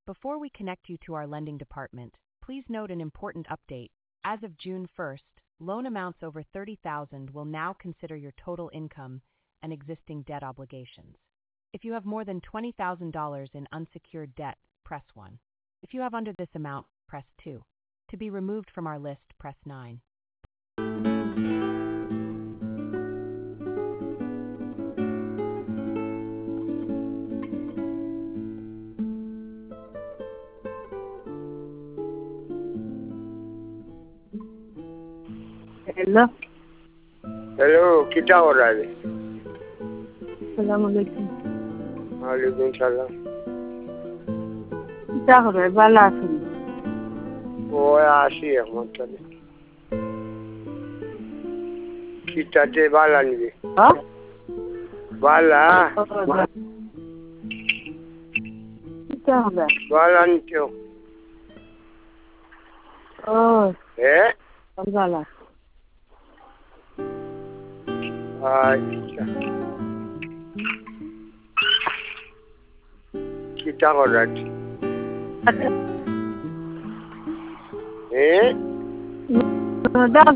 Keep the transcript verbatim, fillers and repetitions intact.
Before we connect you to our lending department, please note an important update. As of June first, loan amounts over thirty thousand dollars will now consider your total income and existing debt obligations. If you have more than twenty thousand dollars in unsecured debt, press one. If you have under this amount, press two. To be removed from our list, press nine. Hello. Hello, kita हो रहा है? Assalamualaikum. वालेकुम सलाम. Kita हो रहा है बाला से. वो आशी है मतलब. Kita te bala ni. हाँ? Bala. Kita हो रहा है. Bala ni क्यों? Oh, Eh? बाला. अच्छा. Kita हो रहा है. Eh? दा